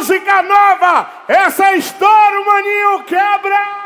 música nova, essa é estouro, maninho, quebra!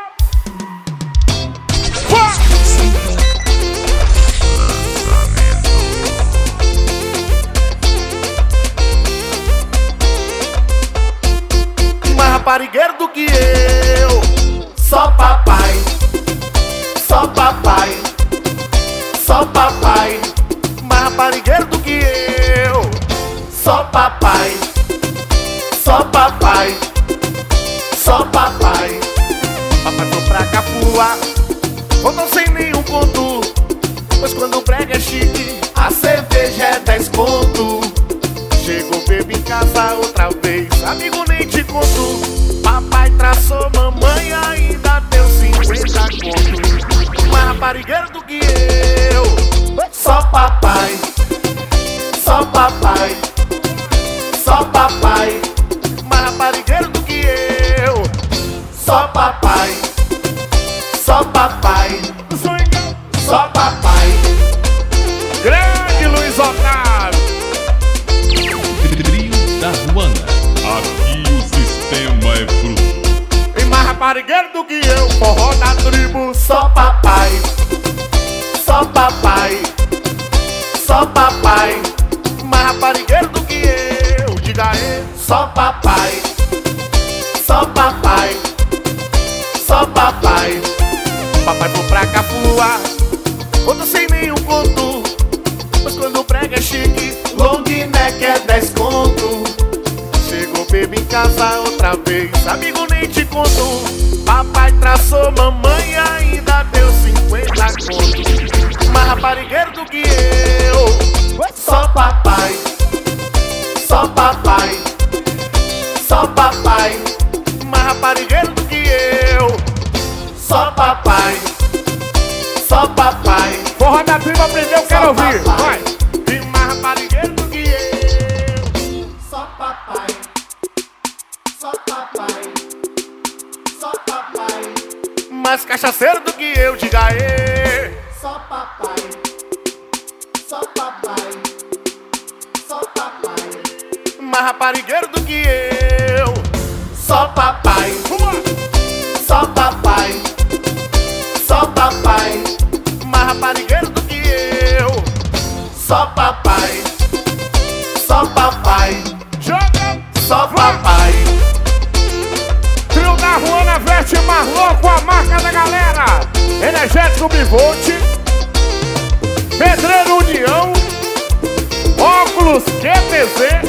Mais raparigueiro do que eu, só papai, só papai, só papai. Mais raparigueiro do que eu, só papai, só papai, só papai. Papai foi pra Capuá, voltou sem nenhum ponto, pois quando o brega é chique, a cerveja é 10 conto. Chegou bebê em casa outra vez, amigo nem te conto. Papai traçou, mamãe ainda deu 50 conto. Mais raparigueiro do que eu, só papai, só papai, só papai. Mais raparigueiro do que eu, só papai, só papai, só papai. Grande Luiz Otávio. Trio da Ruanda. Aqui o sistema é fruto. E mais raparigueiro do que eu, forró da tribo. Só papai, só papai, só papai. Mais raparigueiro do que eu, diga aí. Só papai, só papai, só papai. Papai foi pra Capuá, outro sem nenhum conto, mas quando o prega é chique, long neck é 10 conto. Chegou bebê em casa outra vez, amigo nem te conto. Papai traçou, mamãe ainda deu 50 conto. Mais raparigueiro do que eu, só papai, só papai, só papai. Mais raparigueiro do que eu, só papai, só papai. Forró da tribo aprendeu, quero ouvir. Vai. E mais raparigueiro do que eu, só papai, só papai, só papai. Mais cachaceiro do que eu, diga aí. Só papai, só papai, só papai. Mais raparigueiro do que eu, só papai, só papai, só papai. Mais raparigueiro do que eu, só papai, só papai, Joga. só papai. Trio da Ruanda veste mais louco, a marca da galera. Energético Bivolt, Pedreiro União, óculos QTZ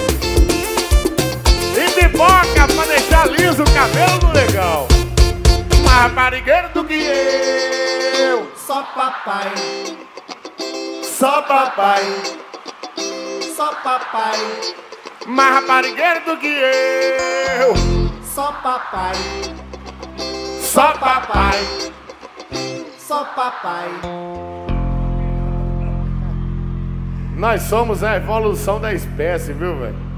e biboca pra deixar liso o cabelo do legal. Mais raparigueiro do que eu, só papai, só papai, só papai. Mais raparigueiro do que eu, Só papai, só papai, só papai. nós somos a evolução da espécie, viu, velho?